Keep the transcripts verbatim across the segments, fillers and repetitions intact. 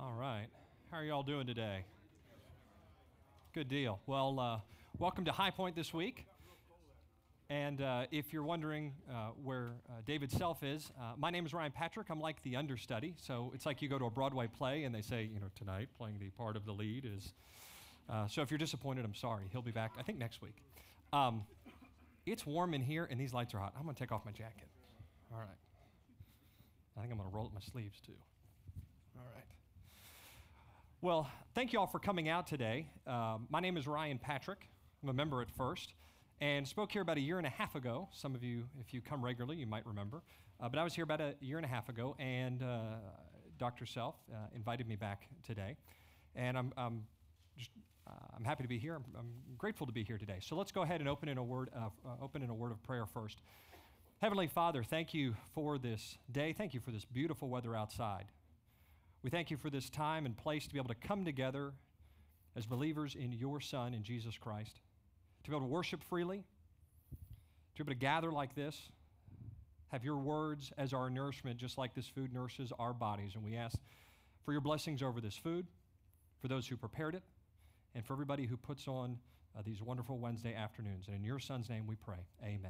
All right. How are y'all doing today? Good deal. Well, uh, welcome to High Point this week. And uh, if you're wondering uh, where uh, David Self is, uh, my name is Ryan Patrick. I'm like the understudy. So it's like you go to a Broadway play and they say, you know, tonight playing the part of the lead is. Uh, so if you're disappointed, I'm sorry. He'll be back, I think, next week. Um, it's warm in here and these lights are hot. I'm going to take off my jacket. All right. I think I'm going to roll up my sleeves too. All right. Well, thank you all for coming out today. Uh, my name is Ryan Patrick. I'm a member at First and spoke here about a year and a half ago. Some of you, if you come regularly, you might remember. Uh, but I was here about a year and a half ago, and uh, Doctor Self uh, invited me back today. And I'm, I'm, just, uh, I'm happy to be here. I'm, I'm grateful to be here today. So let's go ahead and open in a word, uh, uh, open in a word of prayer first. Heavenly Father, thank you for this day. Thank you for this beautiful weather outside. We thank you for this time and place to be able to come together as believers in your Son, in Jesus Christ, to be able to worship freely, to be able to gather like this, have your words as our nourishment, just like this food nourishes our bodies. And we ask for your blessings over this food, for those who prepared it, and for everybody who puts on uh, these wonderful Wednesday afternoons. And in your Son's name we pray, amen.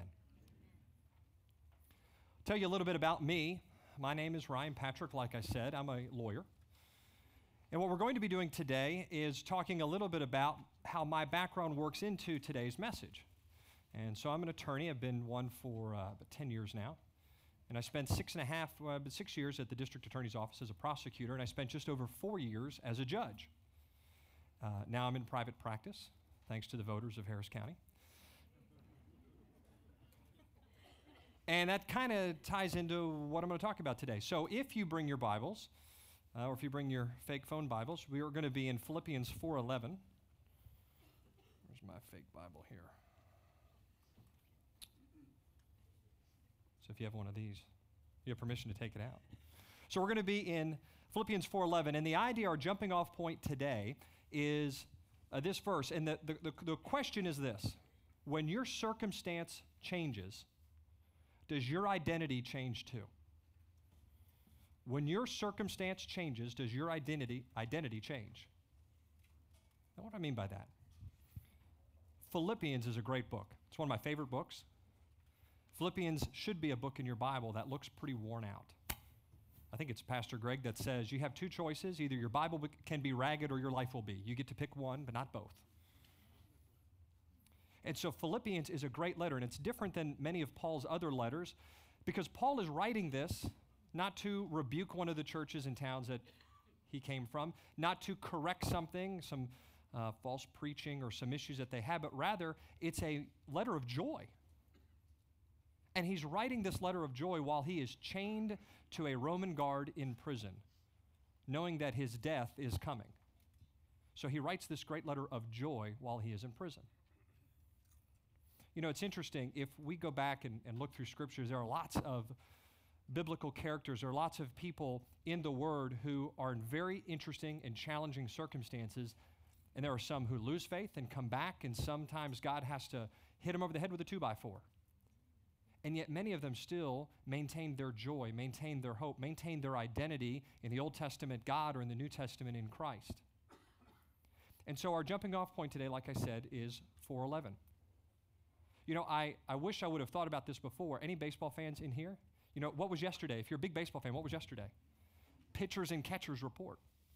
I'll tell you a little bit about me. My name is Ryan Patrick, like I said. I'm a lawyer. And what we're going to be doing today is talking a little bit about how my background works into today's message. And so I'm an attorney. I've been one for uh, about ten years now. And I spent six and a half, uh, six years at the district attorney's office as a prosecutor, and I spent just over four years as a judge. Uh, now I'm in private practice, thanks to the voters of Harris County. And that kind of ties into what I'm going to talk about today. So if you bring your Bibles, uh, or if you bring your fake phone Bibles, we are going to be in Philippians four eleven. Where's my fake Bible here? So if you have one of these, you have permission to take it out. So we're going to be in Philippians four eleven, and the idea, our jumping off point today, is uh, this verse. And the, the, the, the question is this: when your circumstance changes, does your identity change too? When your circumstance changes, does your identity, identity change? Now, what do I mean by that? Philippians is a great book. It's one of my favorite books. Philippians should be a book in your Bible that looks pretty worn out. I think it's Pastor Greg that says you have two choices. Either your Bible can be ragged or your life will be. You get to pick one, but not both. And so Philippians is a great letter, and it's different than many of Paul's other letters because Paul is writing this not to rebuke one of the churches and towns that he came from, not to correct something, some uh, false preaching or some issues that they had, but rather it's a letter of joy. And he's writing this letter of joy while he is chained to a Roman guard in prison, knowing that his death is coming. So he writes this great letter of joy while he is in prison. You know, it's interesting, if we go back and, and look through scriptures, there are lots of biblical characters, there are lots of people in the Word who are in very interesting and challenging circumstances, and there are some who lose faith and come back, and sometimes God has to hit them over the head with a two by four. And yet many of them still maintain their joy, maintain their hope, maintain their identity in the Old Testament God or in the New Testament in Christ. And so our jumping off point today, like I said, is four eleven. You know, I, I wish I would have thought about this before. Any baseball fans in here? You know, what was yesterday? If you're a big baseball fan, what was yesterday? Pitchers and catchers report.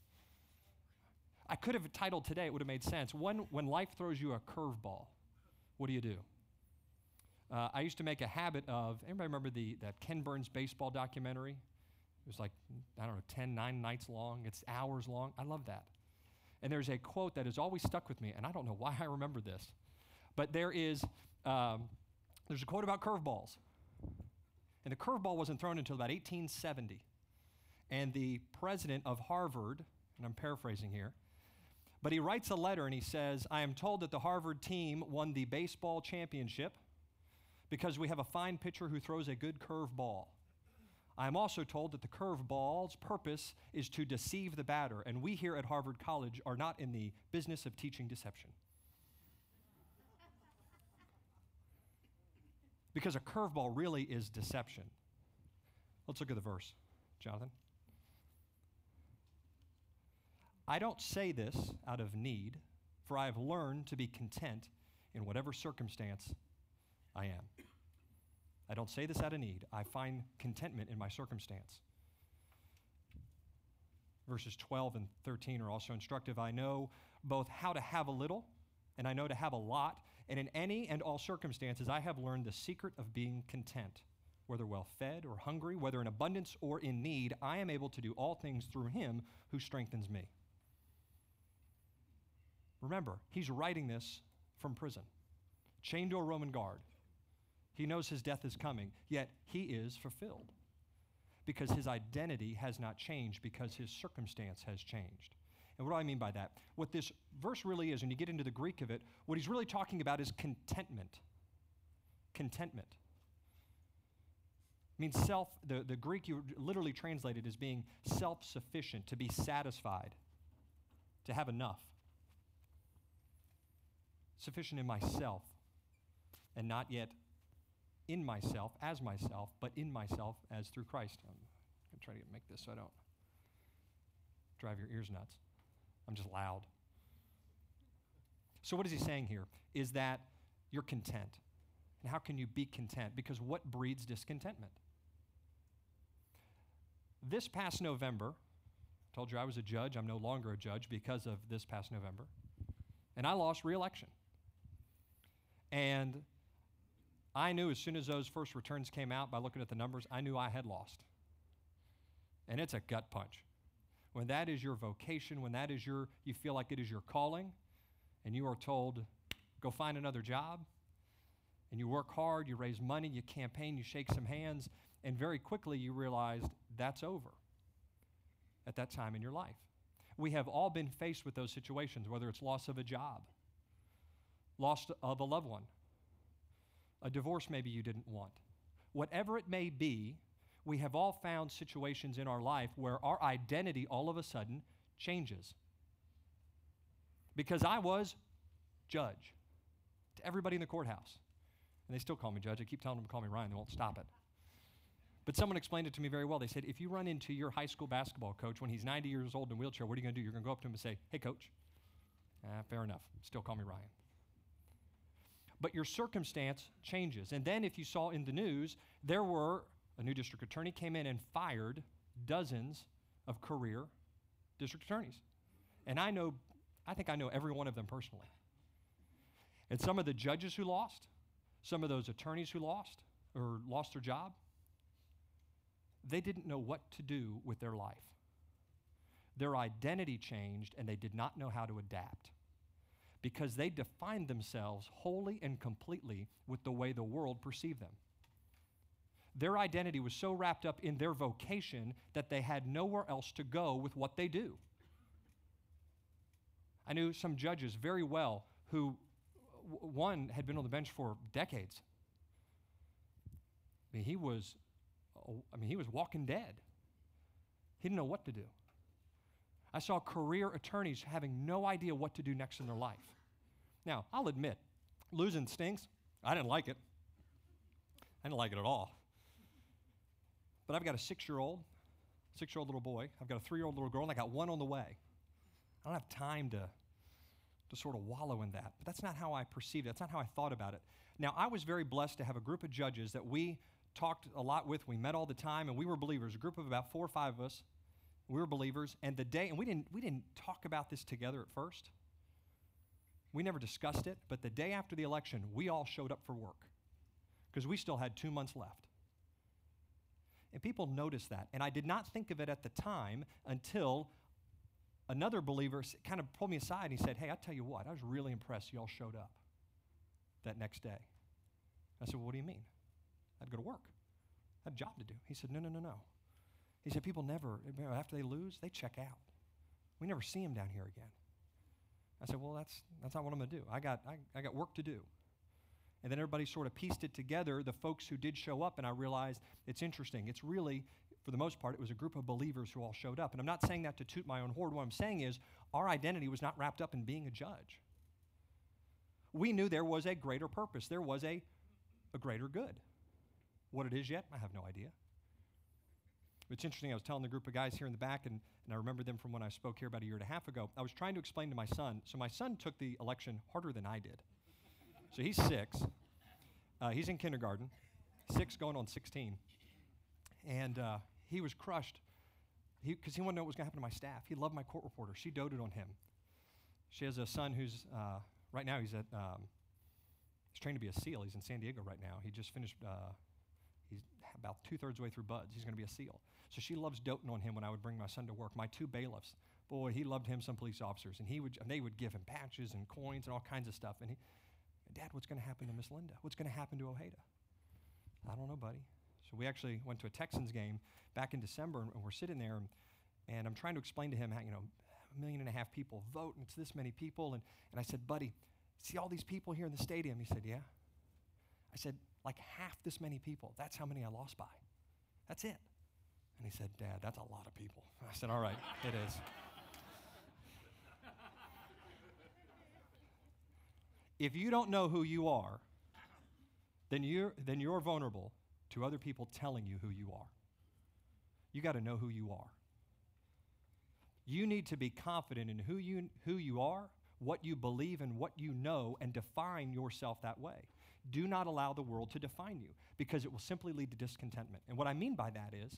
I could have titled today, it would have made sense. When, when life throws you a curveball, what do you do? Uh, I used to make a habit of, everybody remember the that Ken Burns baseball documentary? It was like, I don't know, ten, nine nights long. It's hours long. I love that. And there's a quote that has always stuck with me, and I don't know why I remember this. But there is, um, there's a quote about curveballs. And the curveball wasn't thrown until about eighteen seventy. And the president of Harvard, and I'm paraphrasing here, but he writes a letter and he says, I am told that the Harvard team won the baseball championship because we have a fine pitcher who throws a good curveball. I am also told that the curveball's purpose is to deceive the batter, and we here at Harvard College are not in the business of teaching deception. Because a curveball really is deception. Let's look at the verse, Jonathan. I don't say this out of need, for I have learned to be content in whatever circumstance I am. I don't say this out of need. I find contentment in my circumstance. Verses twelve and thirteen are also instructive. I know both how to have a little and I know to have a lot, and in any and all circumstances I have learned the secret of being content. Whether well fed or hungry, whether in abundance or in need, I am able to do all things through him who strengthens me. Remember, he's writing this from prison, chained to a Roman guard. He knows his death is coming, yet he is fulfilled because his identity has not changed, because his circumstance has changed. And what do I mean by that? What this verse really is, when you get into the Greek of it, what he's really talking about is contentment. Contentment. It means self, the, the Greek you literally translated as being self-sufficient, to be satisfied, to have enough. Sufficient in myself, and not yet in myself as myself, but in myself as through Christ. I'm going to try to make this so I don't drive your ears nuts. I'm just loud. So what is he saying here? Is that you're content. And how can you be content? Because what breeds discontentment? This past November, I told you I was a judge. I'm no longer a judge because of this past November. And I lost re-election. And I knew as soon as those first returns came out, by looking at the numbers, I knew I had lost. And it's a gut punch. When that is your vocation, when that is your, you feel like it is your calling, and you are told, go find another job, and you work hard, you raise money, you campaign, you shake some hands, and very quickly you realized that's over at that time in your life. We have all been faced with those situations, whether it's loss of a job, loss of a loved one, a divorce maybe you didn't want. Whatever it may be, we have all found situations in our life where our identity all of a sudden changes. Because I was judge to everybody in the courthouse. And they still call me judge. I keep telling them to call me Ryan. They won't stop it. But someone explained it to me very well. They said, if you run into your high school basketball coach when he's ninety years old in a wheelchair, what are you going to do? You're going to go up to him and say, hey, coach. Ah, fair enough. Still call me Ryan. But your circumstance changes. And then if you saw in the news, there were, a new district attorney came in and fired dozens of career district attorneys. And I know, I think I know every one of them personally. And some of the judges who lost, some of those attorneys who lost or lost their job, they didn't know what to do with their life. Their identity changed and they did not know how to adapt because they defined themselves wholly and completely with the way the world perceived them. Their identity was so wrapped up in their vocation that they had nowhere else to go with what they do. I knew some judges very well who, w- one had been on the bench for decades. I mean, he was, I mean, he was walking dead. He didn't know what to do. I saw career attorneys having no idea what to do next in their life. Now, I'll admit, losing stinks. I didn't like it. I didn't like it at all. But I've got a six-year-old, six-year-old little boy. I've got a three-year-old little girl, and I got one on the way. I don't have time to, to sort of wallow in that. But that's not how I perceived it. That's not how I thought about it. Now, I was very blessed to have a group of judges that we talked a lot with. We met all the time, and we were believers. A group of about four or five of us. We were believers. And the day, and we didn't, we didn't talk about this together at first. We never discussed it. But the day after the election, we all showed up for work because we still had two months left. And people noticed that. And I did not think of it at the time until another believer kind of pulled me aside and he said, hey, I tell you what, I was really impressed you all showed up that next day. I said, well, what do you mean? I'd go to work. I had a job to do. He said, no, no, no, no. He said, people never, after they lose, they check out. We never see them down here again. I said, well, that's that's not what I'm going to do. I got, I, I got work to do. And then everybody sort of pieced it together, the folks who did show up, and I realized it's interesting. It's really, for the most part, it was a group of believers who all showed up. And I'm not saying that to toot my own horn. What I'm saying is our identity was not wrapped up in being a judge. We knew there was a greater purpose. There was a, a greater good. What it is yet, I have no idea. It's interesting, I was telling the group of guys here in the back, and, and I remember them from when I spoke here about a year and a half ago. I was trying to explain to my son. So my son took the election harder than I did. So he's six. Uh, he's in kindergarten, six going on sixteen. And uh, he was crushed because he, he wanted to know what was going to happen to my staff. He loved my court reporter. She doted on him. She has a son who's, uh, right now he's at, um, he's trained to be a SEAL. He's in San Diego right now. He just finished, uh, he's about two-thirds way through BUD/S. He's going to be a SEAL. So she loves doting on him when I would bring my son to work. My two bailiffs, boy, he loved him some police officers. And he would, and they would give him patches and coins and all kinds of stuff. And he, Dad, what's going to happen to Miss Linda? What's going to happen to Ojeda? I don't know, buddy. So we actually went to a Texans game back in December, and we're sitting there, and, and I'm trying to explain to him how, you know, a million and a half people vote, and it's this many people. And, and I said, buddy, see all these people here in the stadium? He said, yeah. I said, like half this many people. That's how many I lost by. That's it. And he said, Dad, that's a lot of people. I said, all right, it is. If you don't know who you are, then you're, then you're vulnerable to other people telling you who you are. You got to know who you are. You need to be confident in who you, who you are, what you believe, and what you know, and define yourself that way. Do not allow the world to define you, because it will simply lead to discontentment. And what I mean by that is,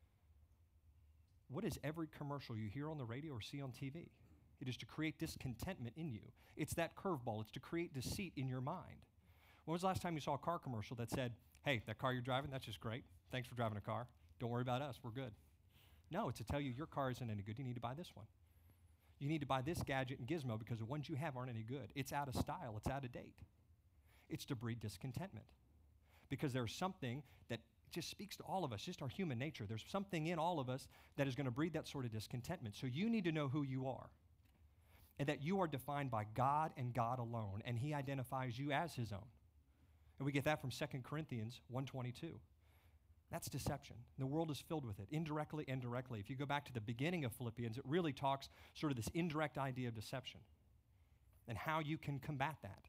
what is every commercial you hear on the radio or see on T V? It is to create discontentment in you. It's that curveball. It's to create deceit in your mind. When was the last time you saw a car commercial that said, hey, that car you're driving, that's just great. Thanks for driving a car. Don't worry about us. We're good. No, it's to tell you your car isn't any good. You need to buy this one. You need to buy this gadget and gizmo because the ones you have aren't any good. It's out of style. It's out of date. It's to breed discontentment, because there's something that just speaks to all of us, just our human nature. There's something in all of us that is going to breed that sort of discontentment. So you need to know who you are, and that you are defined by God and God alone, and he identifies you as his own. And we get that from Second Corinthians one twenty-two. That's deception. The world is filled with it, indirectly and directly. If you go back to the beginning of Philippians, it really talks sort of this indirect idea of deception and how you can combat that.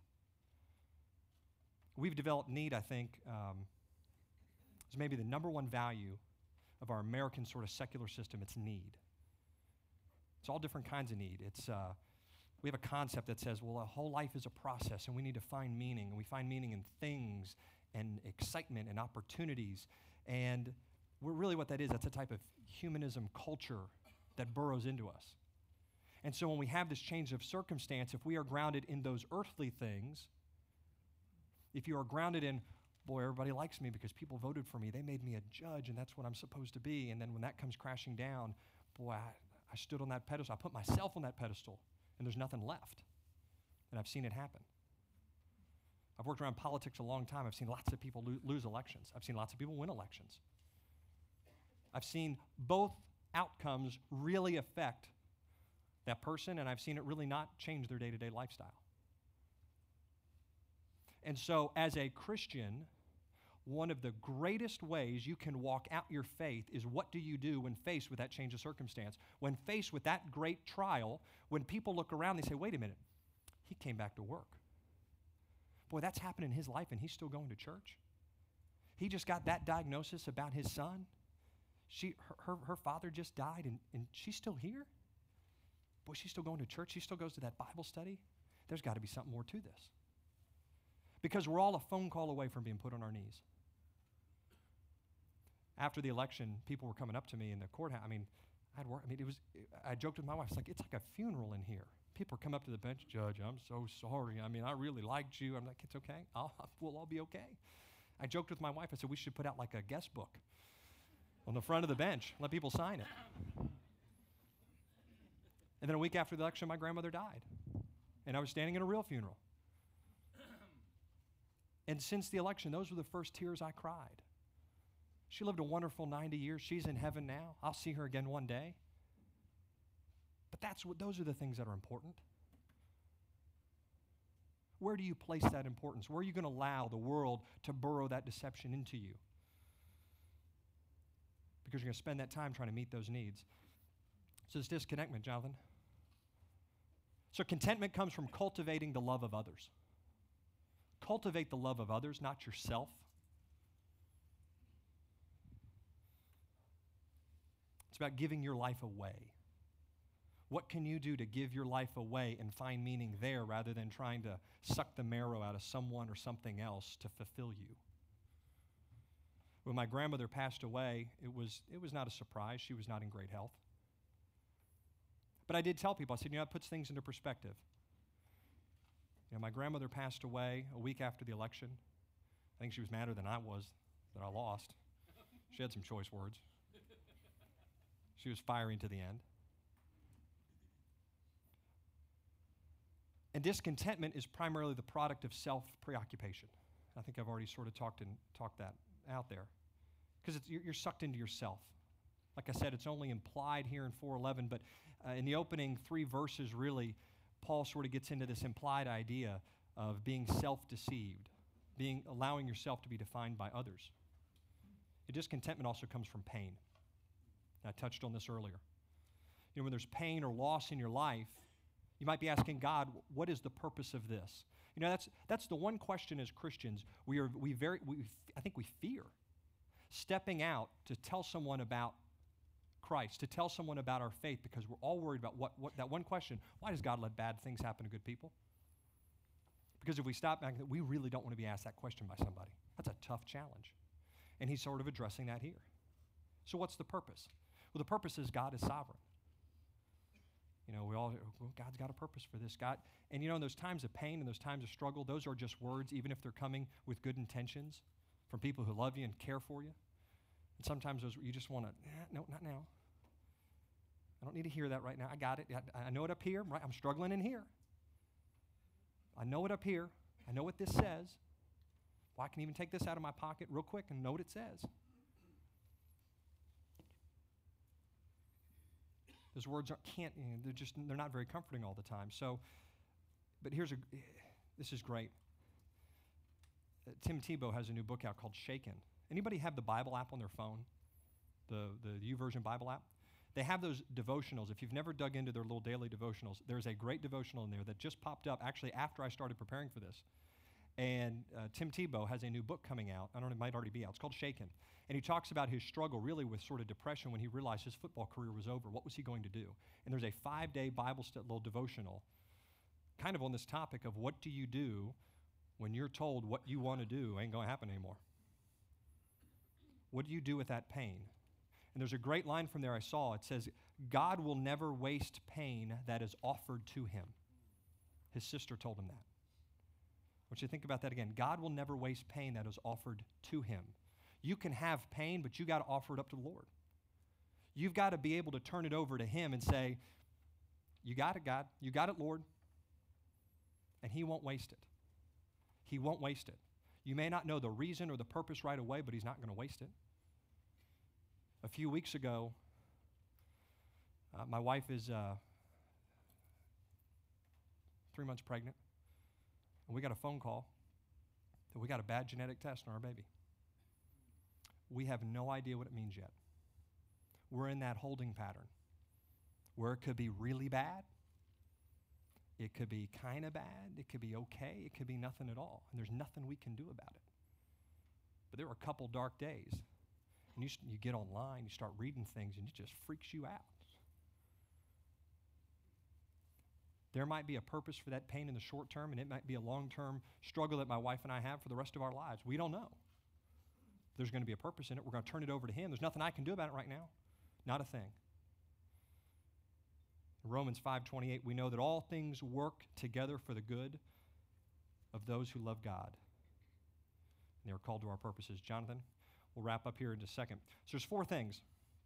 We've developed need, I think, um, is maybe the number one value of our American sort of secular system. It's need. It's all different kinds of need. It's uh, we have a concept that says, well, a whole life is a process, and we need to find meaning. And we find meaning in things and excitement and opportunities. And we're really what that is, that's a type of humanism culture that burrows into us. And so when we have this change of circumstance, if we are grounded in those earthly things, if you are grounded in, boy, everybody likes me because people voted for me, they made me a judge, and that's what I'm supposed to be. And then when that comes crashing down, boy, I, I stood on that pedestal. I put myself on that pedestal, and there's nothing left. And I've seen it happen. I've worked around politics a long time. I've seen lots of people lo- lose elections. I've seen lots of people win elections. I've seen both outcomes really affect that person, and I've seen it really not change their day-to-day lifestyle. And so as a Christian, one of the greatest ways you can walk out your faith is, what do you do when faced with that change of circumstance? When faced with that great trial, when people look around, they say, wait a minute, he came back to work. Boy, that's happened in his life, and he's still going to church. He just got that diagnosis about his son. She, her, her, her father just died, and, and she's still here. Boy, she's still going to church. She still goes to that Bible study. There's got to be something more to this. Because we're all a phone call away from being put on our knees. After the election, people were coming up to me in the courthouse. I mean, I'd work. I mean, it was. I joked with my wife. It's like it's like a funeral in here. People come up to the bench, Judge, I'm so sorry. I mean, I really liked you. I'm like, it's okay. I'll, we'll all be okay. I joked with my wife. I said, we should put out like a guest book on the front of the bench. Let people sign it. And then a week after the election, my grandmother died. And I was standing in a real funeral. And since the election, those were the first tears I cried. She lived a wonderful ninety years. She's in heaven now. I'll see her again one day. But that's what, those are the things that are important. Where do you place that importance? Where are you going to allow the world to burrow that deception into you? Because you're going to spend that time trying to meet those needs. So it's discontentment, Jonathan. So contentment comes from cultivating the love of others. Cultivate the love of others, not yourself. about giving your life away. What can you do to give your life away and find meaning there rather than trying to suck the marrow out of someone or something else to fulfill you? When my grandmother passed away, it was, it was not a surprise. She was not in great health. But I did tell people, I said, you know, it puts things into perspective. You know, my grandmother passed away a week after the election. I think she was madder than I was that I lost. She had some choice words. She was fiery to the end. And discontentment is primarily the product of self-preoccupation. I think I've already sort of talked and talked that out there. Because you're, you're sucked into yourself. Like I said, it's only implied here in four eleven, but uh, in the opening three verses, really, Paul sort of gets into this implied idea of being self-deceived, being allowing yourself to be defined by others. And discontentment also comes from pain. I touched on this earlier. You know, when there's pain or loss in your life, you might be asking God, what is the purpose of this? You know, that's that's the one question as Christians we are we very we I think we fear stepping out to tell someone about Christ, to tell someone about our faith, because we're all worried about what, what that one question, why does God let bad things happen to good people? Because if we stop back, we really don't want to be asked that question by somebody. That's a tough challenge. And he's sort of addressing that here. So what's the purpose? Well, the purpose is God is sovereign. You know, we all, well, God's got a purpose for this. God, and you know, in those times of pain and those times of struggle, those are just words, even if they're coming with good intentions from people who love you and care for you. And sometimes those you just want to, eh, no, not now. I don't need to hear that right now. I got it. I, I know it up here. Right? I'm struggling in here. I know it up here. I know what this says. Well, I can even take this out of my pocket real quick and know what it says. Those words aren't, can't, you know, they're just, they're not very comforting all the time. So, but here's a, this is great. Uh, Tim Tebow has a new book out called Shaken. Anybody have the Bible app on their phone? The, the YouVersion Bible app? They have those devotionals. If you've never dug into their little daily devotionals, there's a great devotional in there that just popped up actually after I started preparing for this. And uh, Tim Tebow has a new book coming out. I don't know, it might already be out. It's called Shaken. And he talks about his struggle really with sort of depression when he realized his football career was over. What was he going to do? And there's a five-day Bible st- little devotional kind of on this topic of what do you do when you're told what you want to do ain't going to happen anymore? What do you do with that pain? And there's a great line from there I saw. It says, God will never waste pain that is offered to him. His sister told him that. I want you to think about that again. God will never waste pain that is offered to him. You can have pain, but you got to offer it up to the Lord. You've got to be able to turn it over to him and say, you got it, God. You got it, Lord. And he won't waste it. He won't waste it. You may not know the reason or the purpose right away, but he's not going to waste it. A few weeks ago, uh, my wife is uh, three months pregnant, and we got a phone call that we got a bad genetic test on our baby. We have no idea what it means yet. We're in that holding pattern where it could be really bad, it could be kind of bad, it could be okay, it could be nothing at all, and there's nothing we can do about it. But there were a couple dark days. And you, you get online, you start reading things, and it just freaks you out. There might be a purpose for that pain in the short term, and it might be a long-term struggle that my wife and I have for the rest of our lives. We don't know. There's going to be a purpose in it. We're going to turn it over to him. There's nothing I can do about it right now. Not a thing. In Romans five twenty-eight, we know that all things work together for the good of those who love God. And they are called to our purposes. Jonathan? We'll wrap up here in just a second. So there's four things.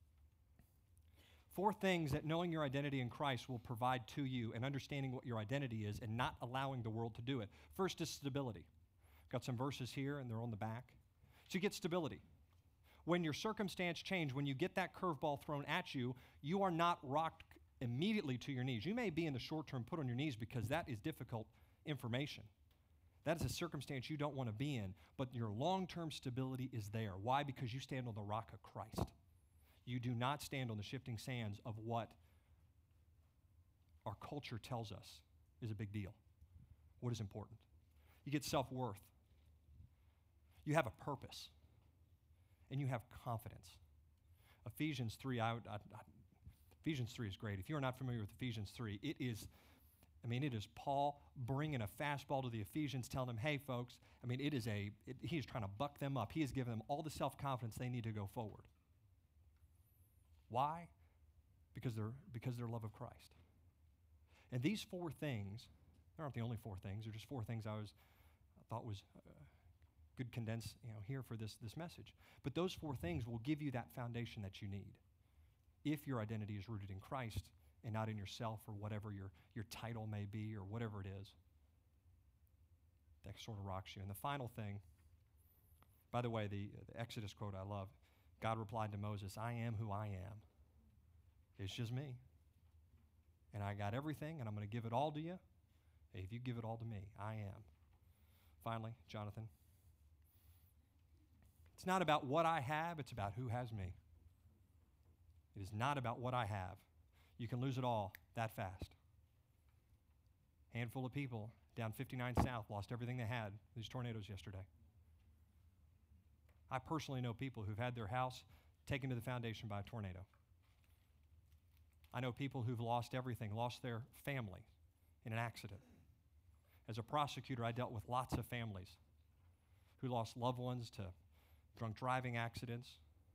Four things that knowing your identity in Christ will provide to you and understanding what your identity is and not allowing the world to do it. First is stability. Got some verses here, and they're on the back. So you get stability. When your circumstance change, when you get that curveball thrown at you, you are not rocked immediately to your knees. You may be in the short term put on your knees because that is difficult information. That is a circumstance you don't want to be in, but your long-term stability is there. Why? Because you stand on the rock of Christ. You do not stand on the shifting sands of what our culture tells us is a big deal, what is important. You get self-worth. You have a purpose, and you have confidence. Ephesians three, I, I, I, Ephesians three is great. If you're not familiar with Ephesians three, it is, I mean, it is Paul bringing a fastball to the Ephesians, telling them, hey, folks, I mean, it is a, it, he is trying to buck them up. He is giving them all the self-confidence they need to go forward. Why? Because they're, because they're love of Christ. And these four things, they aren't the only four things. They're just four things I was I thought was uh, good condense, you know, here for this, this message. But those four things will give you that foundation that you need if your identity is rooted in Christ and not in yourself or whatever your, your title may be or whatever it is. That sort of rocks you. And the final thing, by the way, the, the Exodus quote I love, God replied to Moses, I am who I am. It's just me. And I got everything, and I'm going to give it all to you. If you give it all to me, I am. Finally, Jonathan, it's not about what I have, it's about who has me. It is not about what I have. You can lose it all that fast. Handful of people down fifty-nine South lost everything they had these tornadoes yesterday. I personally know people who've had their house taken to the foundation by a tornado. I know people who've lost everything, lost their family in an accident. As a prosecutor, I dealt with lots of families who lost loved ones to drunk driving accidents,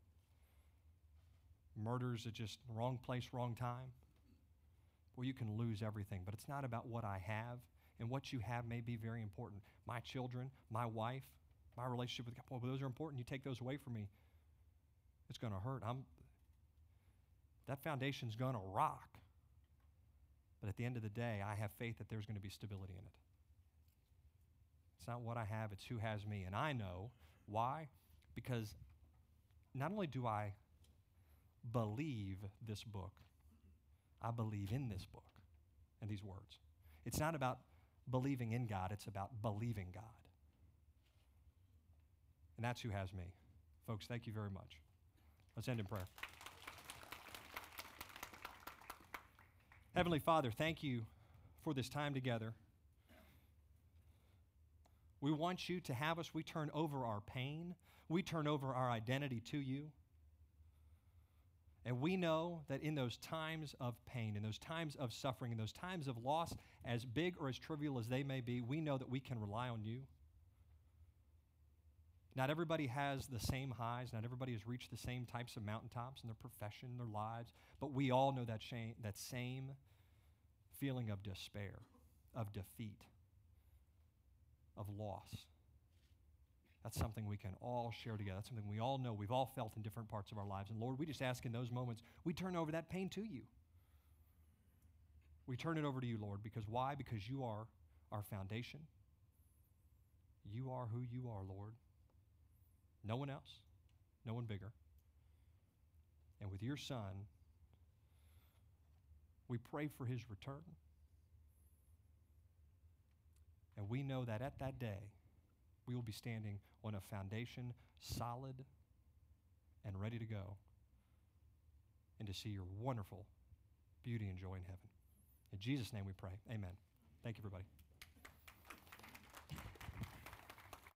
murders at just wrong place, wrong time. Well, you can lose everything, but it's not about what I have, and what you have may be very important. My children, my wife, my relationship with God, well, those are important. You take those away from me, it's going to hurt. I'm, that foundation's going to rock. But at the end of the day, I have faith that there's going to be stability in it. It's not what I have, it's who has me. And I know why? Because not only do I believe this book, I believe in this book and these words. It's not about believing in God, it's about believing God. And that's who has me. Folks, thank you very much. Let's end in prayer. Heavenly Father, thank you for this time together. We want you to have us. We turn over our pain. We turn over our identity to you. And we know that in those times of pain, in those times of suffering, in those times of loss, as big or as trivial as they may be, we know that we can rely on you. Not everybody has the same highs. Not everybody has reached the same types of mountaintops in their profession, their lives. But we all know that, shame, that same feeling of despair, of defeat, of loss. That's something we can all share together. That's something we all know. We've all felt in different parts of our lives. And Lord, we just ask in those moments, we turn over that pain to you. We turn it over to you, Lord, because why? Because you are our foundation. You are who you are, Lord. No one else, no one bigger. And with your Son, we pray for his return. And we know that at that day, we will be standing on a foundation solid and ready to go and to see your wonderful beauty and joy in heaven. In Jesus' name we pray. Amen. Thank you, everybody.